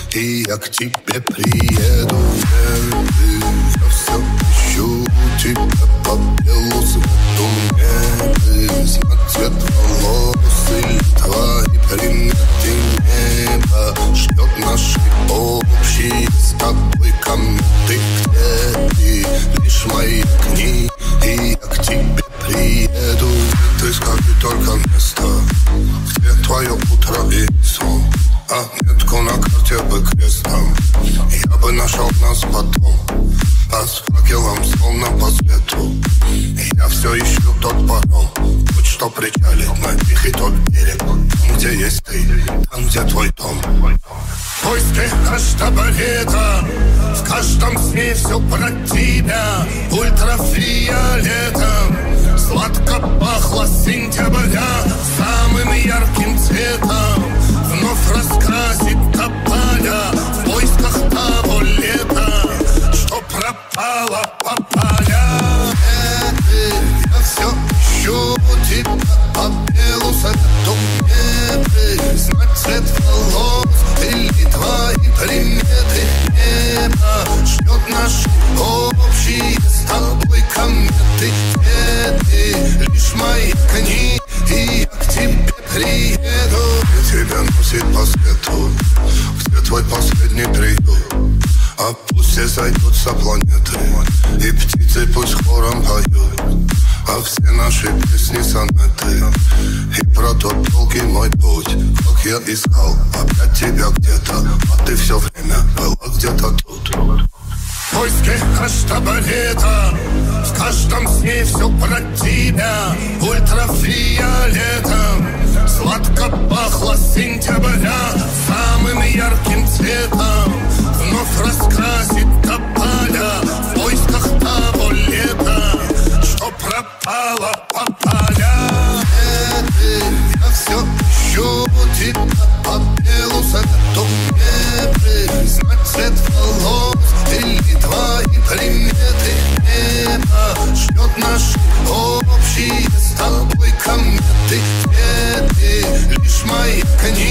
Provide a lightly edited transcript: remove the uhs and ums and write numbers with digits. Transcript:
и я к тебе приеду. Я все ищу тебя по белу свету небе. Цвет волос или твои приметы неба. Ждет наши общие с тобой кометы. Где ты? Лишь мои книги, и я к тебе приеду. Ты скажи только место, где твое утро и сон. А метку на карте бы крестом я бы нашел нас потом. А с факелом словно по свету я все ищу тот паром. Будь что причалит на тихий тот берег. Там, где есть ты, там, где твой дом. В поиске Хаштабалета, в каждом сне все про тебя. Ультрафиолетом сладко пахло с сентября. Самым ярким цветом вновь раскрасит тополя. В поисках того лета, что пропало по полям. Я все ищу тебя по белу свету небе. Знать цвет волос или твои приметы неба. Ждет наши общие с тобой кометы. Цветы, лишь мои книги, и я к тебе приеду. Тебя носит по свету, где твой последний приют. А пусть все зайдутся планеты, и птицы пусть хором поют. А все наши песни сонеты, и про тот долгий мой путь. Как я искал опять тебя где-то, а ты все время была где-то тут. В поиске Хаштабалета, в каждом сне все про тебя. Ультрафиолетом сладко пахло с сентября. Самым ярким цветом вновь раскрасит тополя. В поисках того лета, что пропало по полям. Я все ищу тебя по белу свету небе. Знать цвет волос или твои приметы неба. Ждет наши общие с тобой кометы. Цветы, лишь мои книги,